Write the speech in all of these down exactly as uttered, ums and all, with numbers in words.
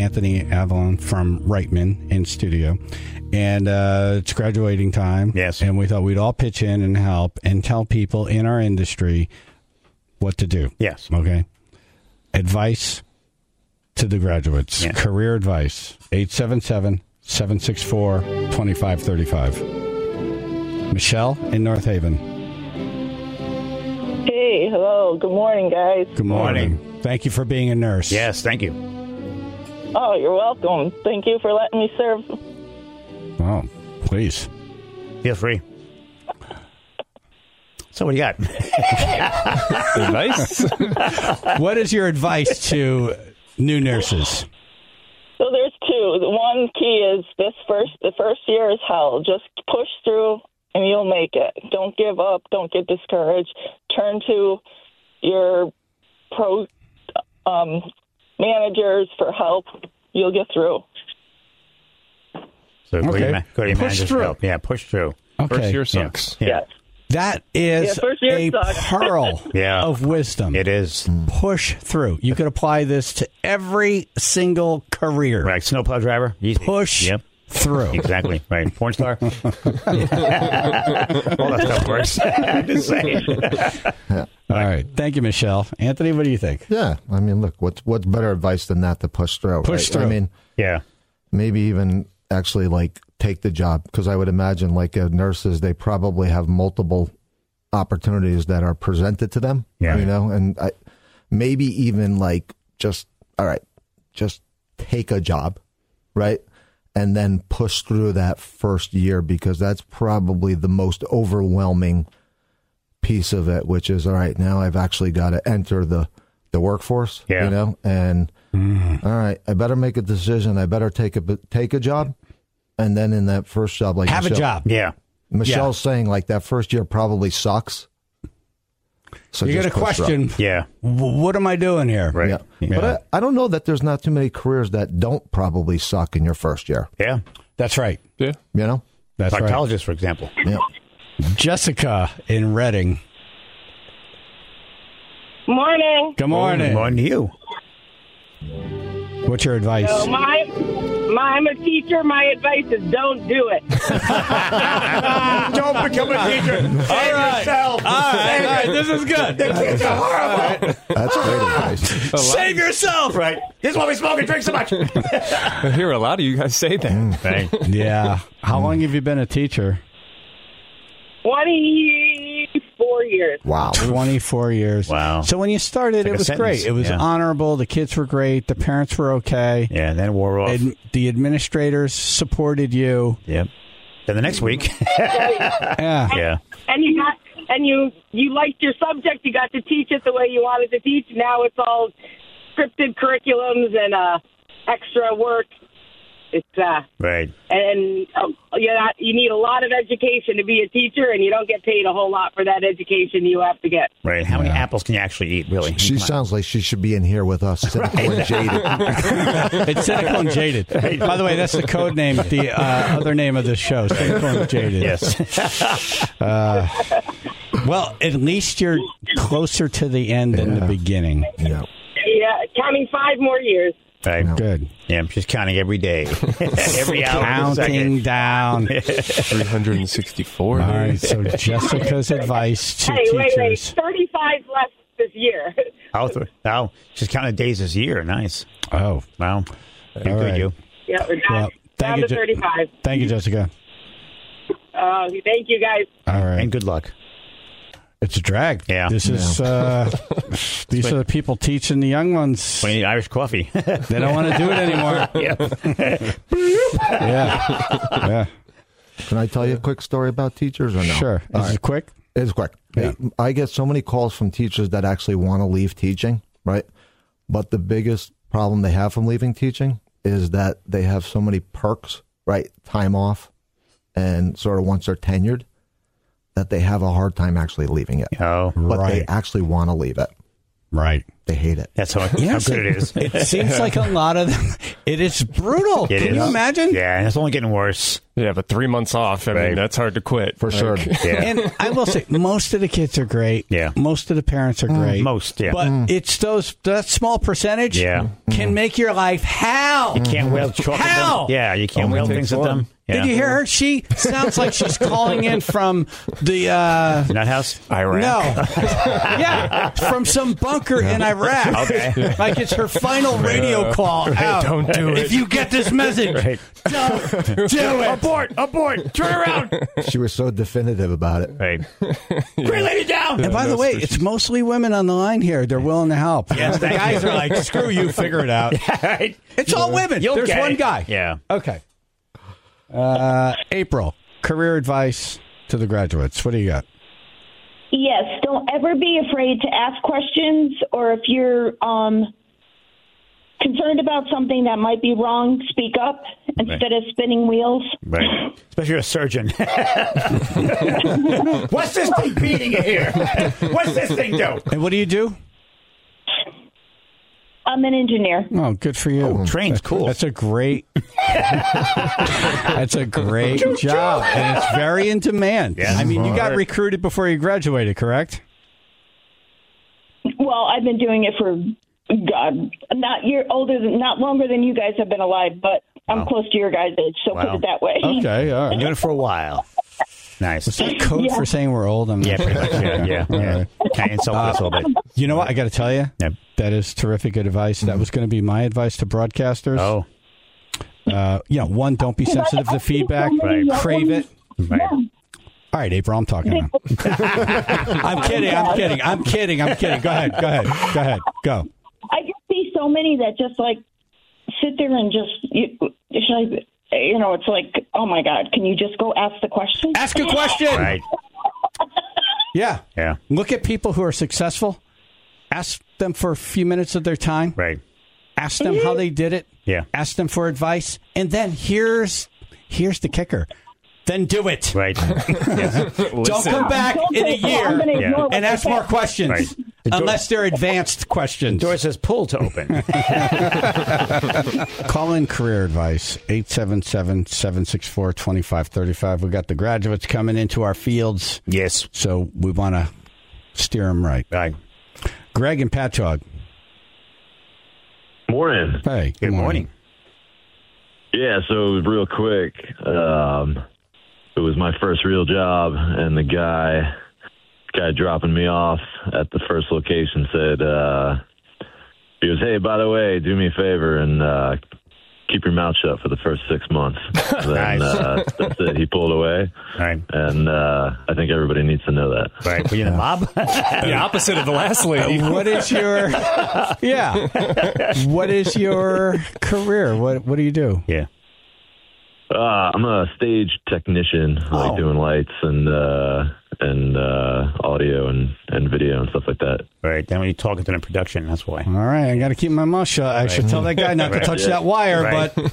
Anthony Avalon from Reitman in studio. And uh, it's graduating time. Yes. And we thought we'd all pitch in and help and tell people in our industry what to do. Yes. Okay. Advice to the graduates. Yeah. Career advice. eight seven seven, seven six four, two five three five. Michelle in North Haven. Hey, hello. Good morning, guys. Good morning. morning. Thank you for being a nurse. Yes, thank you. Oh, you're welcome. Thank you for letting me serve. Oh, please. Feel free. So what do you got? Advice? What is your advice to new nurses? So there's two. The one key is this first, the first year is hell. Just push through and you'll make it. Don't give up. Don't get discouraged. Turn to your pro um, managers for help. You'll get through. So go Okay. to your, ma- go to your Push manager's through. help. Yeah, push through. Okay. First year sucks. Yeah. Yes. That is Yeah, first year a sucks. pearl Yeah. of wisdom. It is. Push through. You could apply this to every single career. Right. Snowplow driver. Easy. Push Yep. through. Exactly. Right. Porn star. All that stuff works. I'm just saying. All right. Thank you, Michelle. Anthony, what do you think? Yeah, I mean, look, what's what's better advice than that to push through? Push right? through. I mean, Yeah. maybe even actually like take the job, because I would imagine like uh, nurses, they probably have multiple opportunities that are presented to them. Yeah. You know, and I, maybe even like just all right, just take a job, right, and then push through that first year, because that's probably the most overwhelming piece of it, which is, all right, now I've actually got to enter the, the workforce, Yeah. you know, and all right, I better make a decision. I better take a, take a job. And then in that first job, like Have a Michelle, job. Yeah. Michelle's saying, like that first year probably sucks. So You just got a push through. question. Yeah. W- What am I doing here? Right. Yeah. Yeah. But I, I don't know that there's not too many careers that don't probably suck in your first year, Yeah. That's right. Yeah. you know? That's right. Proctologist, for example. Yeah. Jessica in Reading. Morning. Good morning. Good morning to you. What's your advice? So my, my, I'm a teacher. My advice is don't do it. Don't become a teacher. Save yourself. All right, all right. This is good. The kids are horrible. That's great advice. Save yourself. Right. This is why we smoke and drink so much. I hear a lot of you guys say that. Right. Yeah. How long have you been a teacher? twenty-four years. Wow. twenty-four years. Wow. So when you started, It's like it a was sentence. great. It was Yeah. honorable. The kids were great. The parents were okay. Yeah, and then it wore off. Ad- the administrators supported you. Yep. Then the next week. Yeah. Yeah. And you got and you you liked your subject. You got to teach it the way you wanted to teach. Now it's all scripted curriculums and uh, extra work. It's uh, Right. and um, you know, you need a lot of education to be a teacher, and you don't get paid a whole lot for that education you have to get. Right. How many apples can you actually eat, really? She sounds like she should be in here with us, cynical and jaded. It's Cynical and Jaded. By the way, that's the code name, the uh, other name of the show, Cynical and Jaded. Yes. Uh, well, at least you're closer to the end than the beginning. Yeah. Yeah, counting five more years. Right. Good. Yeah, I'm just counting every day. Every hour. every Counting second. down. three hundred sixty-four. All right, so Jessica's advice to Hey, wait, wait, teachers. thirty-five left this year. Oh, th- oh, she's counting days this year. Nice. Oh, Wow. You're All good, right. you. Yeah, we're down, Well, thank down you, to Je- thirty-five. thank you, Jessica. Uh, thank you, guys. All right. And good luck. It's a drag. Yeah. This is, uh, these are the people teaching the young ones. We need Irish coffee. They don't want to do it anymore. Yeah. Yeah. Can I tell you a quick story about teachers or no? Sure. All Is right. it quick? It's quick. Yeah. I get so many calls from teachers that actually want to leave teaching, right? But the biggest problem they have from leaving teaching is that they have so many perks, right? Time off, and sort of once they're tenured, that they have a hard time actually leaving it. Oh, But they Right. actually want to leave it. Right. They hate it. that's how, You know, how good it is. It seems like a lot of them, It is brutal. It Can is. you imagine? Yeah, and it's only getting worse. Yeah, but three months off, I Right. mean, that's hard to quit. For sure. Yeah. And I will say, most of the kids are great. Yeah. Most of the parents are great. Most, yeah. But it's those that small percentage Yeah. can make your life hell. You can't wail chalk at Hell! them. Yeah, you can't Only wail takes things at one. them. Yeah. Did you hear her? She sounds like she's calling in from the uh, Nut house? Iraq. no, yeah, from some bunker in Iraq. Okay. Like it's her final radio call out. don't do it. If you get this message, Right. don't do it. Abort! Abort! Turn around! She was so definitive about it. Right. Green lady down! And by the that's way, for it's mostly women on the line here. They're willing to help. Yes, the thank guys you. are like, screw you, figure it out. Right. It's all women. You'll There's get one it. guy. Yeah. Okay. Uh, April, career advice to the graduates. What do you got? Yes, don't ever be afraid to ask questions, or if you're um, concerned about something that might be wrong, speak up instead of spinning wheels. Right. Especially a surgeon. What's this thing beating here? What's this thing do? And what do you do? I'm an engineer. Oh, good for you. Train's cool. That's a great. That's a great job, and it's very in demand. Yeah. I mean, you got recruited before you graduated, correct? Well, I've been doing it for God, not year older than, not longer than you guys have been alive, but I'm Wow. close to your guys' age, so Wow. put it that way. Okay, all Been right. doing it for a while. Nice. Is that code Yeah. for saying we're old? I'm not Yeah, sure. pretty much. Yeah, yeah. All yeah. right. Kind of insult us a little bit. You know what? I got to tell you, Yep. that is terrific advice. That was going to be my advice to broadcasters. Oh, Uh, you know, one, don't be sensitive to feedback. Right. Crave it. right. All right, April, I'm talking now. I'm kidding. I'm kidding. I'm kidding. I'm kidding. Go ahead. Go ahead. Go ahead. Go. I just see so many that just like sit there and just, you, should I, you know, it's like, oh my God, can you just go ask the question? Ask a question. Right. Yeah. Yeah. Look at people who are successful. Ask them for a few minutes of their time. Right. Ask them how they did it. Yeah. Ask them for advice. And then here's here's the kicker. Then do it. Right. Yes. Don't come back in a I'm year gonna Yeah. ignore what and they ask say. more questions. Right. The door- Unless they're advanced questions. Door says pull to open. Call in career advice, eight seven seven, seven six four, two five three five. We got the graduates coming into our fields, Yes. so we want to steer them right. Right. Greg and Patchogue. Morning. Hey, Good morning. Yeah, so real quick, um, it was my first real job, and the guy, guy dropping me off at the first location said, uh, he goes, "Hey, by the way, do me a favor and uh, keep your mouth shut for the first six months." Then Nice. uh, that's it. He pulled away, Right. and uh, I think everybody needs to know that. Right. Were you in the mob? The opposite of the last lady. What is your yeah? What is your career? What What do you do? Yeah. Uh, I'm a stage technician, Oh. like doing lights and uh, and uh, audio and, and video and stuff like that. Right. Then when you talk into the production, that's why. All right, I got to keep my mouth shut. I should tell that guy not to Right. touch Yeah. that wire, Right. but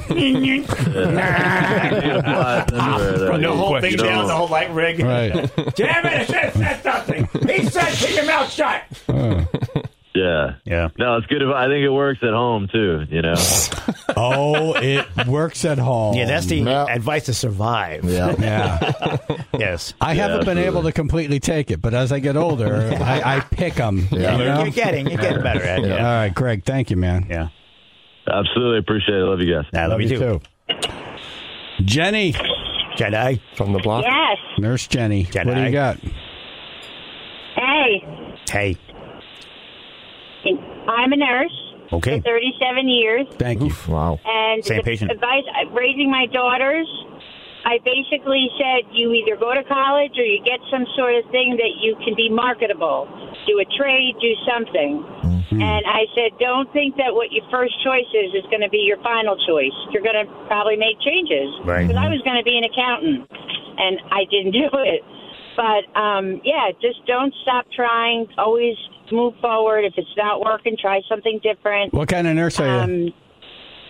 From the whole thing You know, down, the whole light rig. right. Damn it! I said, said something. He said, keep your mouth shut. Yeah. Yeah. No, it's good. If, I think it works at home too. You know. Oh, it works at home. Yeah, that's the Yeah. advice to survive. Yeah. yeah. Yes. I haven't been absolutely. able to completely take it, but as I get older, I, I pick them. Yeah. You You're, know? you're getting, you're getting better at it. All Yeah. right, Greg. Thank you, man. Yeah. Absolutely appreciate it. Love you guys. I love, you too. Jenny, Jedi. From the block. Yes. Nurse Jenny. Jedi. What do you got? Hey, Hey. I'm a nurse Okay. for thirty-seven years, Thank you. Wow. and Same the patient. advice raising my daughters. I basically said you either go to college or you get some sort of thing that you can be marketable. Do a trade, do something. Mm-hmm. And I said, don't think that what your first choice is is going to be your final choice. You're going to probably make changes. Right. Because I was going to be an accountant, and I didn't do it. But, um, yeah, just don't stop trying. Always move forward. If it's not working, try something different. What kind of nurse are you? Um,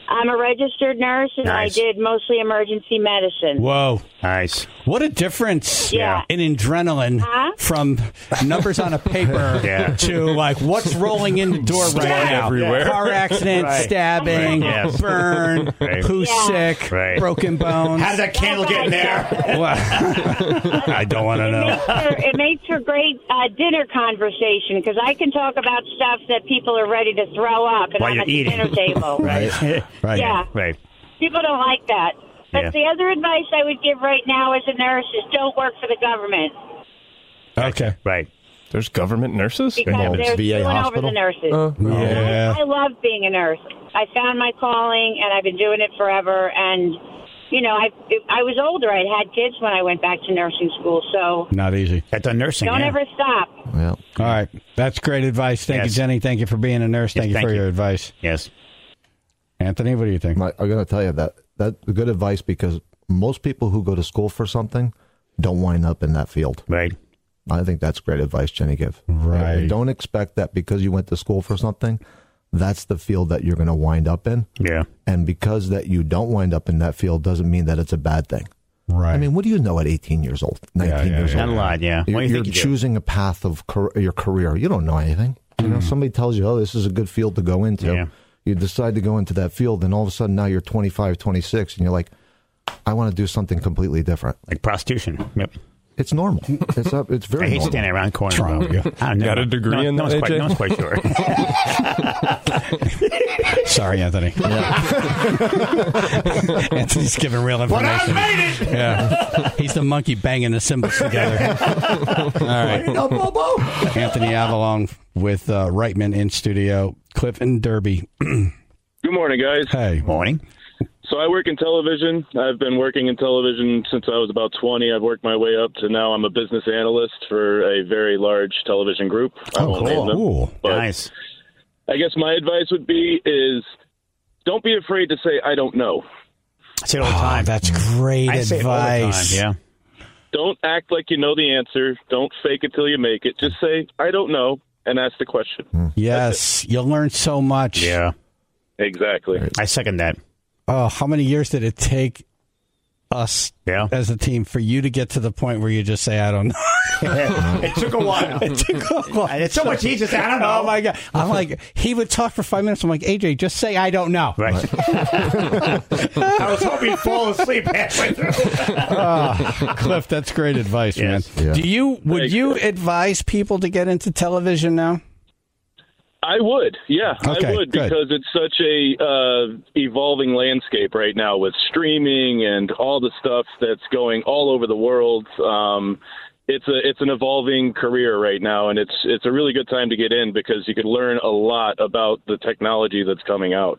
I'm a registered nurse, and Nice. I did mostly emergency medicine. Whoa. Nice. What a difference Yeah. in adrenaline Huh? from numbers on a paper Yeah. to like what's rolling in the door right now. everywhere. Car accident, Right. stabbing, Right, yes. burn, Right. who's Yeah. sick, Right. broken bones. How did that candle get in there? Well, I don't want to It know. makes for, it makes for great uh, dinner conversation because I can talk about stuff that people are ready to throw up, and While I'm you're at eating. the dinner table. Right. Right. Yeah. Right. People don't like that. But Yeah. the other advice I would give right now as a nurse is don't work for the government Okay. Right. There's government nurses? because Well, they're V A screwing over hospital? the nurses. Uh, Yeah. I love being a nurse. I found my calling, and I've been doing it forever. And you know, I I was older. I had kids when I went back to nursing school, so Not easy. Got done nursing. don't yeah. ever stop. Well, All right. That's great advice. Thank Yes. you, Jenny. Thank you for being a nurse. Yes, Thank you thank for you. your advice. Yes. Anthony, what do you think? my, I'm going to tell you that that's good advice because most people who go to school for something don't wind up in that field. Right. I think that's great advice Jenny gave. Right. Don't expect that because you went to school for something, that's the field that you're going to wind up in. Yeah. And because that you don't wind up in that field doesn't mean that it's a bad thing. Right. I mean, what do you know at eighteen years old, nineteen yeah, years yeah. old? Not a lot, yeah. You're, What do you you're think you do? choosing a path of car- your career. You don't know anything. You know, somebody tells you, oh, this is a good field to go into. Mm. Yeah. You decide to go into that field, and all of a sudden now you're twenty-five, twenty-six, and you're like, I want to do something completely different. Like prostitution. Yep. It's normal. It's up. It's very I hate normal. standing around the corner. wrong with you? I don't know. Got a degree no, in no that, one's quite, A J? no one's quite sure. Sorry, Anthony. Anthony's giving real But I information. made it! Yeah. He's the monkey banging the cymbals together. All right. Anthony Avalon with uh, Reitman in studio. Cliff and Derby. Good morning, guys. Hey. Morning. So I work in television. I've been working in television since I was about twenty. I've worked my way up to now I'm a business analyst for a very large television group. I Oh, won't name cool. them. Cool. But Nice. I guess my advice would be is don't be afraid to say, I don't know. I say it all the time. Oh, that's great I say it all the time, advice. yeah. Don't act like you know the answer. Don't fake it till you make it. Just say, I don't know, and ask the question. Yes. You'll learn so much. Yeah. Exactly. I second that. Oh, how many years did it take us Yeah. as a team for you to get to the point where you just say, I don't know? It took a while. It took a while. And it's so much easier to say, I don't know. Oh, my God. I'm like, he would talk for five minutes. I'm like, A J, just say, I don't know. Right. I was hoping you'd fall asleep halfway through. Oh, Cliff, that's great advice, Yes. man. Yeah. Do you would Thanks. you advise people to get into television now? I would, yeah, Okay, I would good. because it's such a uh, evolving landscape right now with streaming and all the stuff that's going all over the world. Um, it's a it's an evolving career right now, and it's it's a really good time to get in because you can learn a lot about the technology that's coming out.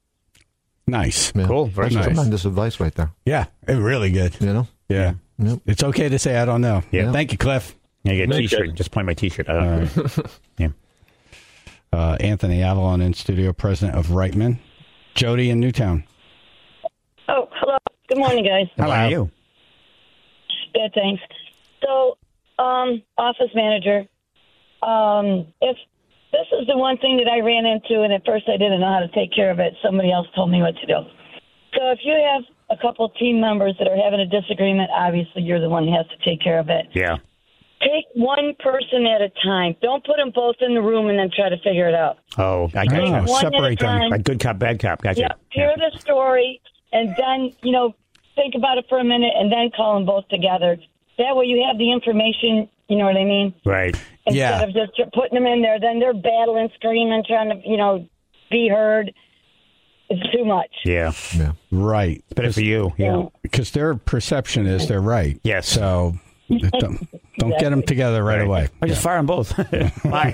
Nice. Yeah. Cool. Very That's nice. tremendous advice right there. Yeah, it really good. You know? Yeah. Yep. It's okay to say I don't know. Yeah. Thank you, Cliff. Yeah, you get a Thanks, T-shirt. guys. Just point my T-shirt. Uh, yeah. Uh, Anthony Avalon in studio, president of Reitman. Jody in Newtown. Oh, hello. Good morning, guys. How are you? Good, thanks. So, um, office manager, um, if this is the one thing that I ran into, and at first I didn't know how to take care of it, somebody else told me what to do. So if you have a couple of team members that are having a disagreement, obviously you're the one who has to take care of it. Yeah. Take one person at a time. Don't put them both in the room and then try to figure it out. Oh, I got Oh, you. One at a separate them. time. Like good cop, bad cop. Gotcha. Yeah, hear the story, and then, you know, think about it for a minute, and then call them both together. That way you have the information, you know what I mean? Right. Instead Yeah. of just putting them in there, then they're battling, screaming, trying to, you know, be heard. It's too much. Yeah. Yeah. Right. Better for you. Yeah. Because their perception is they're right. Yes. So don't, don't get them together right, away. I just fire them both. Why?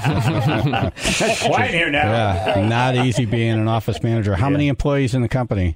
It's quiet here now. Yeah. Not easy being an office manager. How many employees in the company?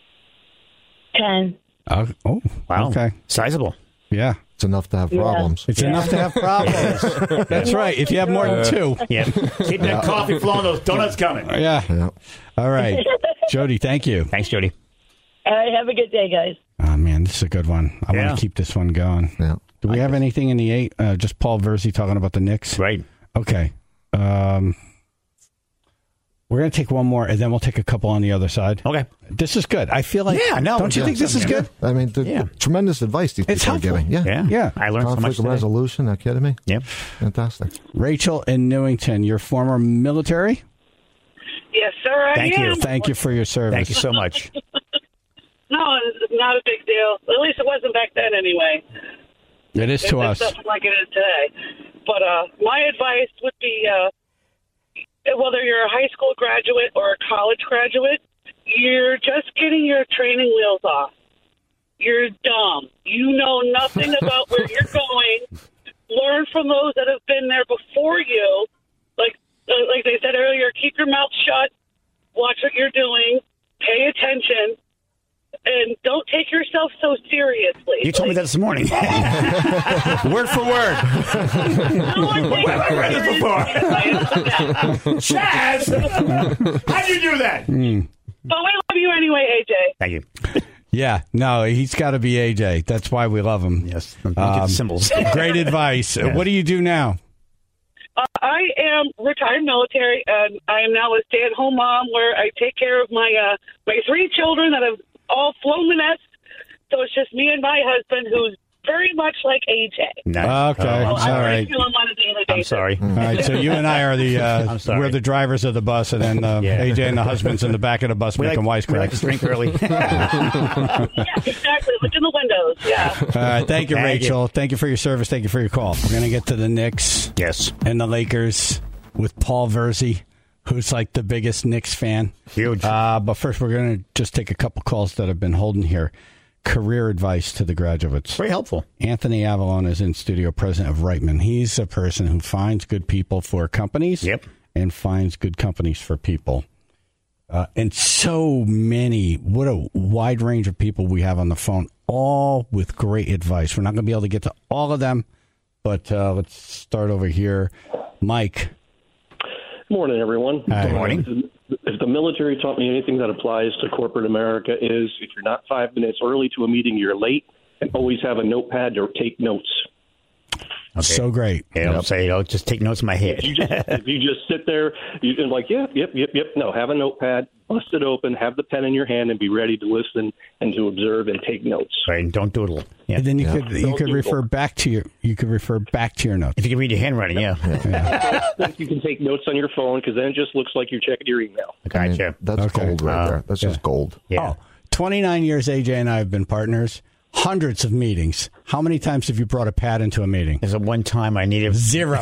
Ten. Oh, oh Wow. okay. Sizable. Yeah. It's enough to have Yeah. problems. It's enough to have problems. That's right. If you have more than two. Yeah. Keep that coffee flowing, those donuts coming. Yeah. Yeah. All right. Jody, thank you. Thanks, Jody. All right, have a good day, guys. Oh, man, this is a good one. I Yeah. want to keep this one going. Yeah. Do we have anything in the eight? Uh, just Paul Verzi talking about the Knicks? Right. Okay. Um, We're going to take one more, and then we'll take a couple on the other side. Okay. This is good. I feel like... Yeah, no. Don't you think this is good? I mean, the, Yeah. the tremendous advice these It's people are helpful. giving. Yeah. Yeah. Yeah. I learned so much Conflict today. resolution, are you kidding me? Yep. Fantastic. Rachel in Newington, you're former military? Yes, sir, I Thank am. you. Thank you for your service. Thank you so much. No, it's not a big deal. At least it wasn't back then, anyway. It is to It's us. nothing like it is today. But uh, my advice would be, uh, whether you're a high school graduate or a college graduate, you're just getting your training wheels off. You're dumb. You know nothing about where you're going. Learn from those that have been there before you. Like uh, like they said earlier, keep your mouth shut. Watch what you're doing. Pay attention. And don't take yourself so seriously. You told me that this morning. Word for word. No one takes I read it before. Chaz! How'd you do that? But we love you anyway, A J. Thank you. Yeah, no, he's got to be A J. That's why we love him. Yes. Don't get the symbols. Great advice. Yes. What do you do now? Uh, I am retired military, and I am now a stay-at-home mom where I take care of my uh, my three children that have all flown the nest. So it's just me and my husband, who's very much like A J. Nice. Okay, So all I right. feel him on a daily I'm basis. sorry. All right, so you and I are the uh, I'm sorry. we're the drivers of the bus, and then uh, Yeah. A J and the husband's in the back of the bus We making like, we like to wisecracks. drink early. Yeah, exactly. Look in the windows. Yeah. All right, thank you, Thank you. Rachel. Thank you for your service. Thank you for your call. We're gonna get to the Knicks Yes. and the Lakers with Paul Verzi, who's like the biggest Knicks fan. Huge. Uh, but first, we're going to just take a couple calls that have been holding here. Career advice to the graduates. Very helpful. Anthony Avalon is in studio, president of Reitman. He's a person who finds good people for companies Yep. and finds good companies for people. Uh, and so many, what a wide range of people we have on the phone, all with great advice. We're not going to be able to get to all of them, but uh, let's start over here. Mike. Morning, everyone. Hi. Good morning. If the military taught me anything that applies to corporate America is if you're not five minutes early to a meeting, you're late, and always have a notepad to take notes. Okay. So great. Yeah, don't say, oh, just take notes in my head. If you just, if you just sit there, you're like, yep, yep, yep, yep. No, have a notepad, bust it open, have the pen in your hand, and be ready to listen and to observe and take notes. Right, and don't doodle. Yeah. And then you could you Don't could doodle. refer back to your you could refer back to your notes. If you can read your handwriting, yeah. I think you can take notes on your phone because then it just looks like you're checking your email. I mean, Gotcha. that's Okay. gold right Uh, there. That's yeah. just gold. Yeah. Oh, twenty-nine years A J and I have been partners. Hundreds of meetings. How many times have you brought a pad into a meeting? There's a one time I needed Zero.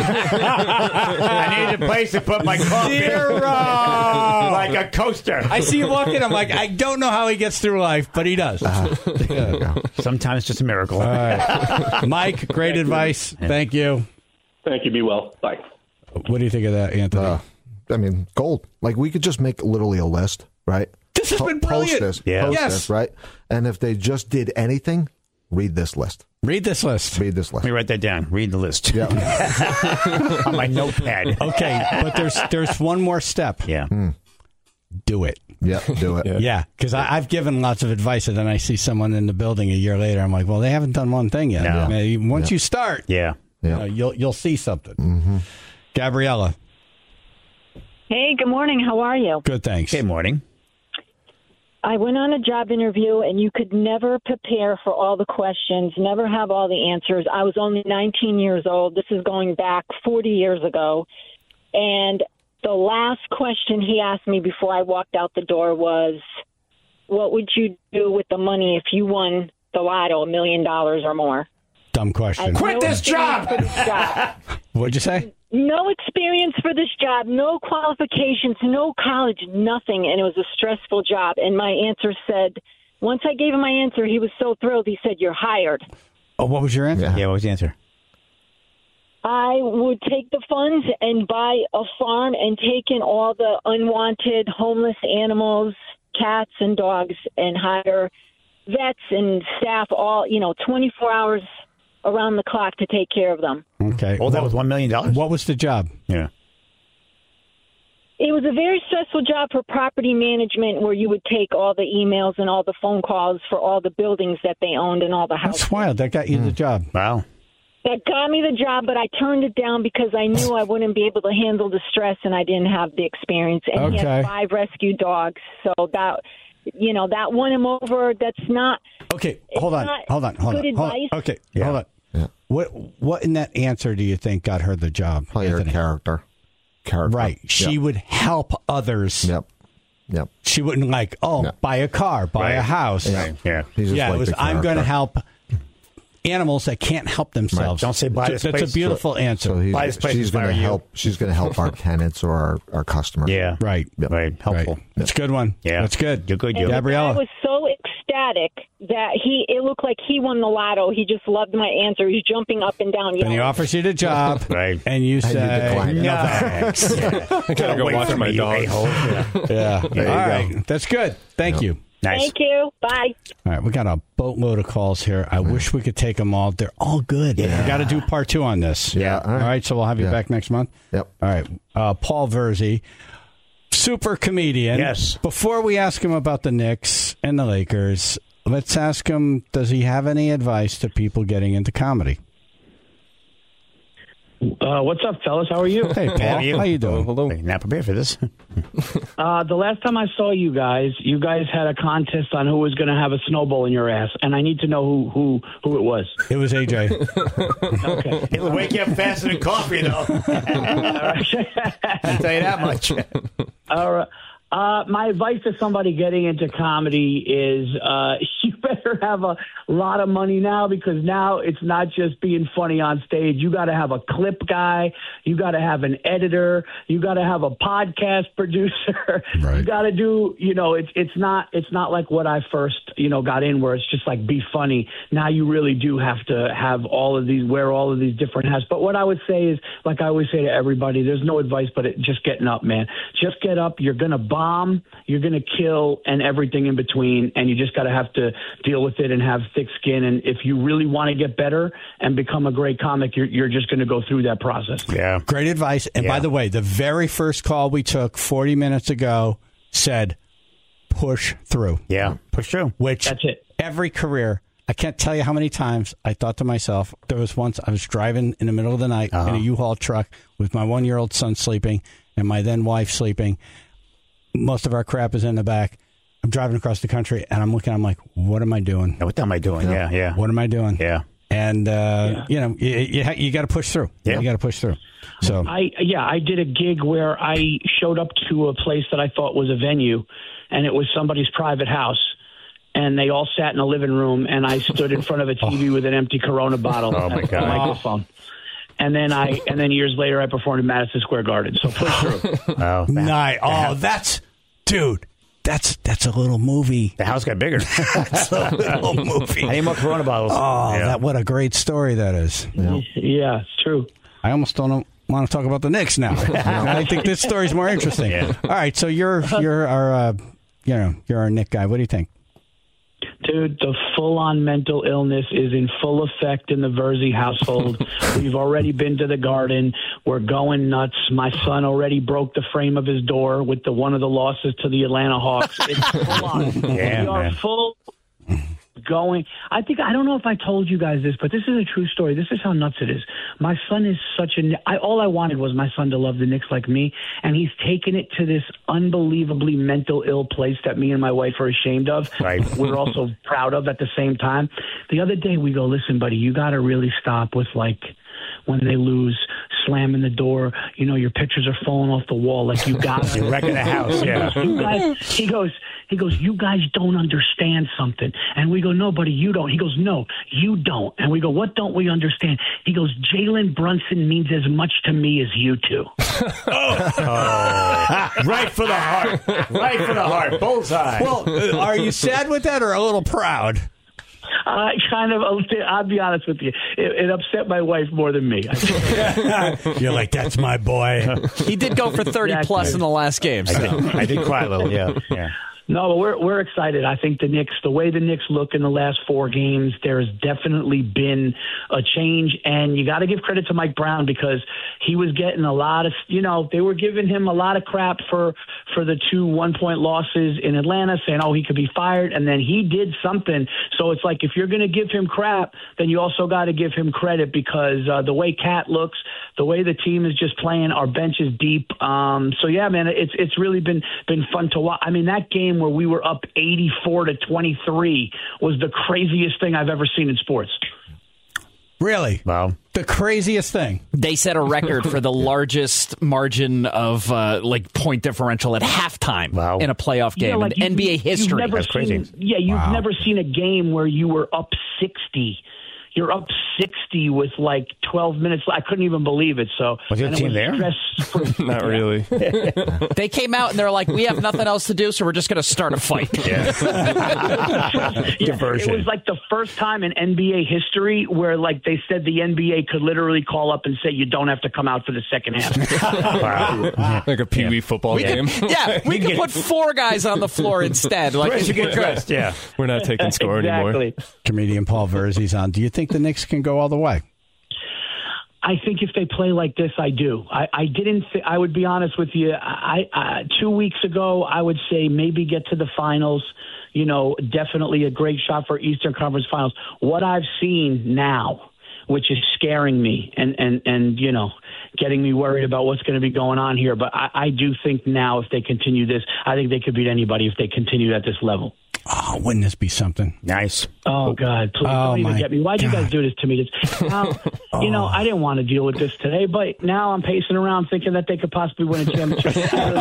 I needed a place to put my coffee. Zero. Like a coaster. I see you walk in. I'm like, I don't know how he gets through life, but he does. Sometimes just a miracle. All right. Mike, great advice. Thank you. Thank you. Be well. Bye. What do you think of that, Anthony? Uh, I mean, gold. Like, we could just make literally a list, right? This has Po- been brilliant. Post this. Yeah. Post Yes. this, right? And if they just did anything, read this list. Read this list. Read this list. Let me write that down. Read the list. Yeah. On my notepad. Okay, but there's there's one more step. Yeah. Do it. Yeah, do it. Yeah, because I've given lots of advice, and then I see someone in the building a year later. I'm like, well, they haven't done one thing yet. No. Maybe once Yeah. you start, Yeah. you Yeah. know, you'll you'll see something. Mm-hmm. Gabriella, Hey, good morning. How are you? good, thanks. Good morning. I went on a job interview, and you could never prepare for all the questions, never have all the answers. I was only nineteen years old. This is going back forty years ago. And the last question he asked me before I walked out the door was, what would you do with the money if you won the lotto, a million dollars or more? Dumb question. I- Quit no this job! experience for this job. What'd you say? No experience for this job, no qualifications, no college, nothing. And it was a stressful job. And my answer said, once I gave him my answer, he was so thrilled. He said, you're hired. Oh, what was your answer? Yeah, what was the answer? I would take the funds and buy a farm and take in all the unwanted homeless animals, cats and dogs, and hire vets and staff all, you know, twenty-four hours around the clock to take care of them. Okay. Oh, that was one million dollars? What was the job? Yeah. It was a very stressful job for property management where you would take all the emails and all the phone calls for all the buildings that they owned and all the houses. That's wild. That got you the job. Wow. that got me the job, but I turned it down because I knew I wouldn't be able to handle the stress, and I didn't have the experience. And he Okay. had five rescue dogs, so that, you know, that won him over. That's not Okay, hold on, not hold on, hold on, good hold on. advice. Okay, hold on. What what in that answer do you think got her the job? Probably her Anthony? character. Character. Right. She Yep. would help others. Yep. Yep. She wouldn't like, oh, No. buy a car, buy a Right. house. Yeah. Yeah. He just Yeah, it liked was, the I'm going to character. help animals that can't help themselves. Right. Don't say buy So this That's place. a beautiful answer. So he's, Buy this place she's if I going were to you. help. She's going to help our tenants or our, our customers. Yeah. Right. Yep. Right. Helpful. Right. That's a good one. Yeah. That's good. You're good. And You. I Gabriella. was so ecstatic that he, it looked like he won the lotto. He just loved my answer. He's jumping up and down. And he yelling. offers you the job. Right. And you you say, decline it. no, No thanks. Yeah. I gotta go Wait watch for my me, you dog. a-hole. Yeah. Yeah. There you All go. right. That's good. Thank you. Nice. Thank you. Bye. All right, we got a boatload of calls here. I wish we could take them all. They're all good. Yeah. We got to do part two on this. Yeah, All all right. right. So we'll have you Yeah. back next month. Yep. All right. Uh, Paul Verzi, super comedian. Yes. Before we ask him about the Knicks and the Lakers, let's ask him: does he have any advice to people getting into comedy? Uh, what's up, fellas? How are you? Hey, Paul. How are you? How you doing? Hello. Not prepared for this. Uh, the last time I saw you guys, you guys had a contest on who was going to have a snowball in your ass, and I need to know who who, who it was. It was A J. Okay. It'll wake you up faster than coffee, though. I'll tell you that much. All right. Uh, my advice to somebody getting into comedy is uh, you better have a lot of money now, because now it's not just being funny on stage. You got to have a clip guy. You got to have an editor. You got to have a podcast producer. Right. You got to do, you know, it's it's not it's not like what I first, you know, got in, where it's just like be funny. Now you really do have to have all of these, wear all of these different hats. But what I would say is, like I always say to everybody, there's no advice but it, just getting up, man. Just get up. You're going to bomb, you're going to kill, and everything in between. And you just got to have to deal with it and have thick skin. And if you really want to get better and become a great comic, you're, you're just going to go through that process. Yeah. Great advice. And Yeah. by the way, the very first call we took forty minutes ago said, push through. Yeah. Push through. Which That's it. every career, I can't tell you how many times I thought to myself, there was once I was driving in the middle of the night Uh-huh. in a U-Haul truck with my one-year-old son sleeping and my then wife sleeping. Most of our crap is in the back. I'm driving across the country, and I'm looking, I'm like, what am I doing? What am I doing? Yeah, yeah. What am I doing? Yeah. And, uh, you know, you, you, ha- you got to push through. Yeah. You got to push through. So I yeah, I did a gig where I showed up to a place that I thought was a venue, and it was somebody's private house. And they all sat in a living room, and I stood in front of a T V with an empty Corona bottle Oh, my and God. a microphone. And then I and then years later, I performed in Madison Square Garden. So push through. Oh, that- nice. Oh, that's, dude, that's that's a little movie. the house got bigger. That's a little movie. I need more Corona bottles. Oh, Yeah. that what a great story that is. Yeah, it's true. I almost don't want to talk about the Knicks now. I think this story's more interesting. Yeah. All right, so you're you're our uh, you know you're our Knick guy. What do you think? Dude, the full-on mental illness is in full effect in the Verzi household. We've already been to the Garden. We're going nuts. My son already broke the frame of his door with the one of the losses to the Atlanta Hawks. It's full on. Yeah, we are man. full going. I think I don't know if I told you guys this, but this is a true story. This is how nuts it is. My son is such a. I, all I wanted was my son to love the Knicks like me, and he's taken it to this unbelievably mental ill place that me and my wife are ashamed of. Right. We're also proud of at the same time. The other day we go, listen, buddy, you got to really stop with like when they lose, slamming the door. You know, your pictures are falling off the wall. Like you got to. You're wrecking the house. Yeah. You guys, he goes, he goes, you guys don't understand something. And we go, no, buddy, you don't. He goes, no, you don't. And we go, what don't we understand? He goes, Jalen Brunson means as much to me as you two. Oh. Right for the heart. Right for the heart. Bullseye. Well, uh, are you sad with that or a little proud? I kind of, I'll be honest with you, it, it upset my wife more than me. You're like, that's my boy. He did go for thirty Yeah, plus dude. in the last game. So. I did, I did cry a little. Yeah. Yeah. No, but we're we're excited. I think the Knicks, the way the Knicks look in the last four games, there has definitely been a change. And you got to give credit to Mike Brown because he was getting a lot of, you know, they were giving him a lot of crap for for the two one-point losses in Atlanta, saying, oh, he could be fired. And then he did something. So it's like if you're going to give him crap, then you also got to give him credit because uh, the way Cat looks, the way the team is just playing, our bench is deep. Um, so, yeah, man, it's it's really been been fun to watch. I mean, that game where we were up eighty-four to twenty-three was the craziest thing I've ever seen in sports. Really? Wow. The craziest thing. They set a record for the largest margin of uh, like point differential at halftime wow. in a playoff game yeah, like in you, N B A history. That's seen, crazy. Yeah, you've wow. never seen a game where you were up sixty. You're up sixty with like twelve minutes. I couldn't even believe it. So was your team there? Not really. They came out and they're like, "We have nothing else to do, so we're just going to start a fight." Yeah. yeah, Diversion. It was like the first time in N B A history where like they said the N B A could literally call up and say you don't have to come out for the second half. Wow. Like a Pee Wee yeah. football we game. Could, yeah, we could put four guys on the floor instead. Like Chris, you get dressed. Yeah, we're not taking score exactly. anymore. Comedian Paul Verzi's on. Do you think the Knicks can go all the way? I think if they play like this, I do. I, I didn't. Th- I would be honest with you. I, I two weeks ago, I would say maybe get to the finals. You know, definitely a great shot for Eastern Conference Finals. What I've seen now, which is scaring me and and and you know, getting me worried about what's going to be going on here. But I, I do think now, if they continue this, I think they could beat anybody if they continue at this level. Oh, wouldn't this be something? Nice. Oh, God, please oh, don't even get me. Why'd God. you guys do this to me? This, now, oh. You know, I didn't want to deal with this today, but now I'm pacing around thinking that they could possibly win a championship.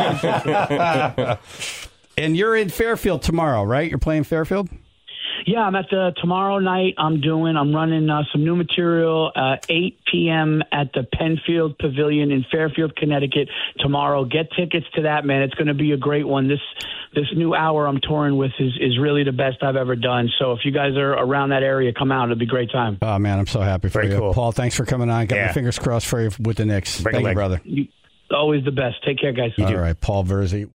And you're in Fairfield tomorrow, right? You're playing Fairfield? Yeah, I'm at the tomorrow night. I'm doing, I'm running uh, some new material, uh, eight p.m. at the Penfield Pavilion in Fairfield, Connecticut tomorrow. Get tickets to that, man. It's going to be a great one. This this new hour I'm touring with is, is really the best I've ever done. So if you guys are around that area, come out. It'll be a great time. Oh, man, I'm so happy for Very you. Cool. Paul, thanks for coming on. Got yeah. my fingers crossed for you with the Knicks. Bring Thank you, brother. You, always the best. Take care, guys. You All do. right, Paul Verzi.